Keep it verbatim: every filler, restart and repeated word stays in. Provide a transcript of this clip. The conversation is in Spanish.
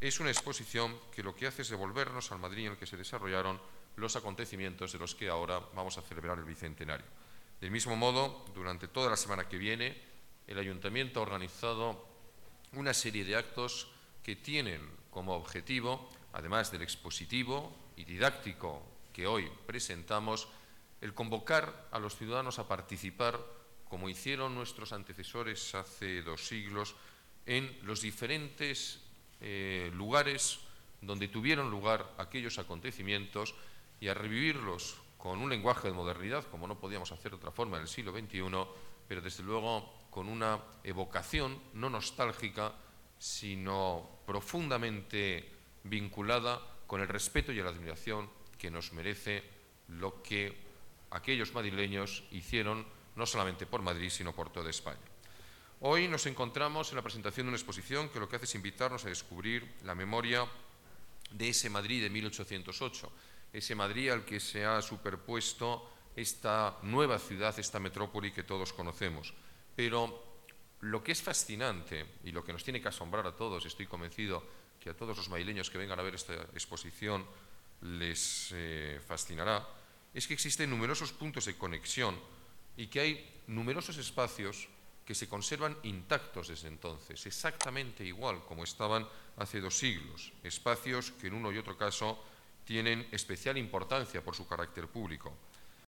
es una exposición que lo que hace es devolvernos al Madrid en el que se desarrollaron los acontecimientos de los que ahora vamos a celebrar el bicentenario. Del mismo modo, durante toda la semana que viene, el Ayuntamiento ha organizado una serie de actos que tienen como objetivo, además del expositivo y didáctico que hoy presentamos, el convocar a los ciudadanos a participar, como hicieron nuestros antecesores hace dos siglos, en los diferentes eh, lugares donde tuvieron lugar aquellos acontecimientos y a revivirlos con un lenguaje de modernidad, como no podíamos hacer de otra forma en el siglo veintiuno, pero desde luego con una evocación no nostálgica, sino profundamente vinculada con el respeto y la admiración que nos merece lo que aquellos madrileños hicieron no solamente por Madrid, sino por toda España. Hoy nos encontramos en la presentación de una exposición que lo que hace es invitarnos a descubrir la memoria de ese Madrid de mil ochocientos ocho, ese Madrid al que se ha superpuesto esta nueva ciudad, esta metrópoli que todos conocemos. Pero lo que es fascinante y lo que nos tiene que asombrar a todos, estoy convencido que a todos los madrileños que vengan a ver esta exposición les eh, fascinará, es que existen numerosos puntos de conexión y que hay numerosos espacios que se conservan intactos desde entonces, exactamente igual como estaban hace dos siglos, espacios que en uno y otro caso tienen especial importancia por su carácter público.